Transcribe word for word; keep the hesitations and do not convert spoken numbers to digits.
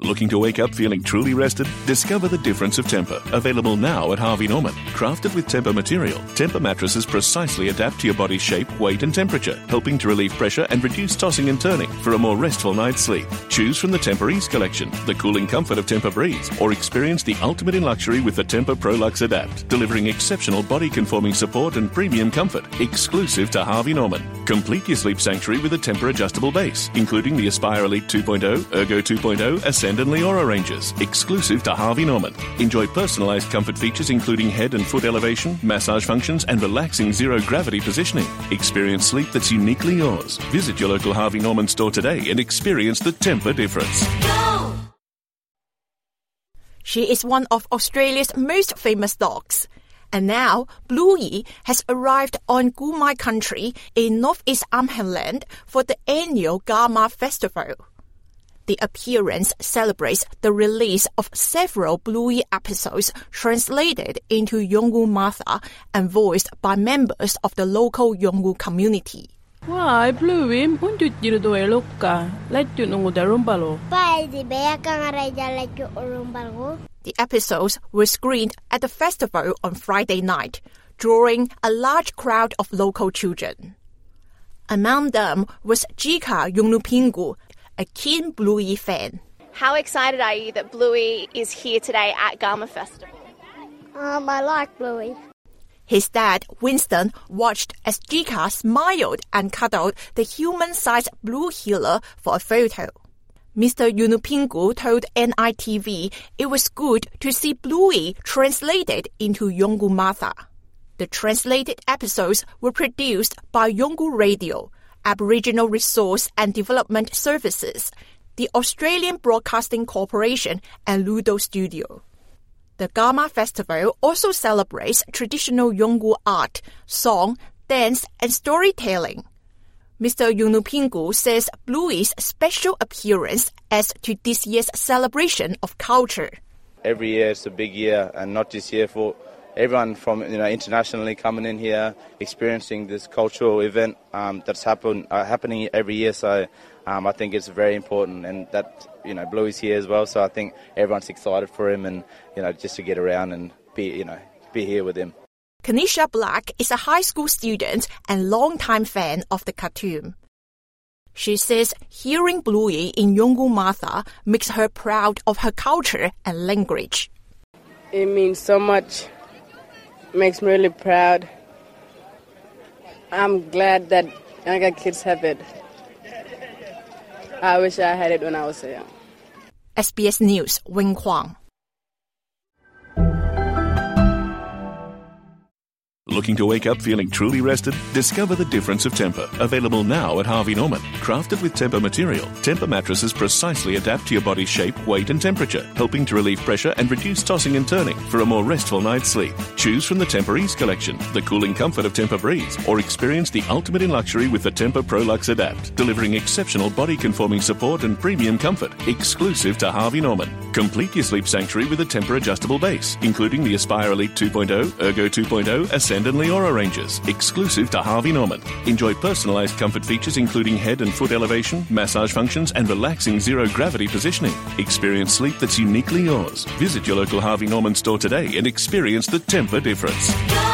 Looking to wake up feeling truly rested? Discover the difference of Tempur. Available now at Harvey Norman. Crafted with Tempur material, Tempur mattresses precisely adapt to your body's shape, weight and temperature, helping to relieve pressure and reduce tossing and turning for a more restful night's sleep. Choose from the Tempur Ease collection, the cooling comfort of Tempur Breeze, or experience the ultimate in luxury with the Tempur ProLux Adapt, delivering exceptional body-conforming support and premium comfort, exclusive to Harvey Norman. Complete your sleep sanctuary with a Tempur adjustable base, including the Aspire Elite two point oh, Ergo two point oh, Ascend and Leora ranges, exclusive to Harvey Norman. Enjoy personalized comfort features including head and foot elevation, massage functions, and relaxing zero-gravity positioning. Experience sleep that's uniquely yours. Visit your local Harvey Norman store today and experience the Tempur difference. Go! She is one of Australia's most famous dogs. And now, Bluey has arrived on Goomai country in northeast Arnhem for the annual Garma Festival. The appearance celebrates the release of several Bluey episodes translated into Yolngu Matha and voiced by members of the local Yolngu community. Why, Bluey, undu jiru eloka, let you know the rumbalo. The episodes were screened at the festival on Friday night, drawing a large crowd of local children. Among them was Jika Yunupingu, a keen Bluey fan. How excited are you that Bluey is here today at Garma Festival? Um, I like Bluey. His dad, Winston, watched as Jika smiled and cuddled the human-sized blue heeler for a photo. Mister Yunupingu told N I T V it was good to see Bluey translated into Yolngu Matha. The translated episodes were produced by Yolngu Radio, Aboriginal Resource and Development Services, the Australian Broadcasting Corporation, and Ludo Studio. The Garma Festival also celebrates traditional Yolngu art, song, dance, and storytelling. Mister Yunupingu says Bluey's special appearance adds to this year's celebration of culture. Every year it's a big year, and not just here for everyone from you know internationally coming in here, experiencing this cultural event um, that's happen, uh, happening every year. So um, I think it's very important, and that you know Bluey's here as well. So I think everyone's excited for him, and you know just to get around and be you know be here with him. Kanisha Black is a high school student and longtime fan of the cartoon. She says hearing Bluey in Yolngu Matha makes her proud of her culture and language. It means so much. Makes me really proud. I'm glad that younger kids have it. I wish I had it when I was so young. S B S News, Wing Kwang. Looking to wake up feeling truly rested? Discover the difference of Tempur. Available now at Harvey Norman. Crafted with Tempur material, Tempur mattresses precisely adapt to your body's shape, weight and temperature, helping to relieve pressure and reduce tossing and turning for a more restful night's sleep. Choose from the Tempur Ease collection, the cooling comfort of Tempur Breeze, or experience the ultimate in luxury with the Tempur ProLux Adapt, delivering exceptional body-conforming support and premium comfort, exclusive to Harvey Norman. Complete your sleep sanctuary with a Tempur adjustable base, including the Aspire Elite two point oh, Ergo two point oh, Ascend and Leora ranges, exclusive to Harvey Norman. Enjoy personalized comfort features including head and foot elevation, massage functions, and relaxing zero-gravity positioning. Experience sleep that's uniquely yours. Visit your local Harvey Norman store today and experience the Tempur difference. Go!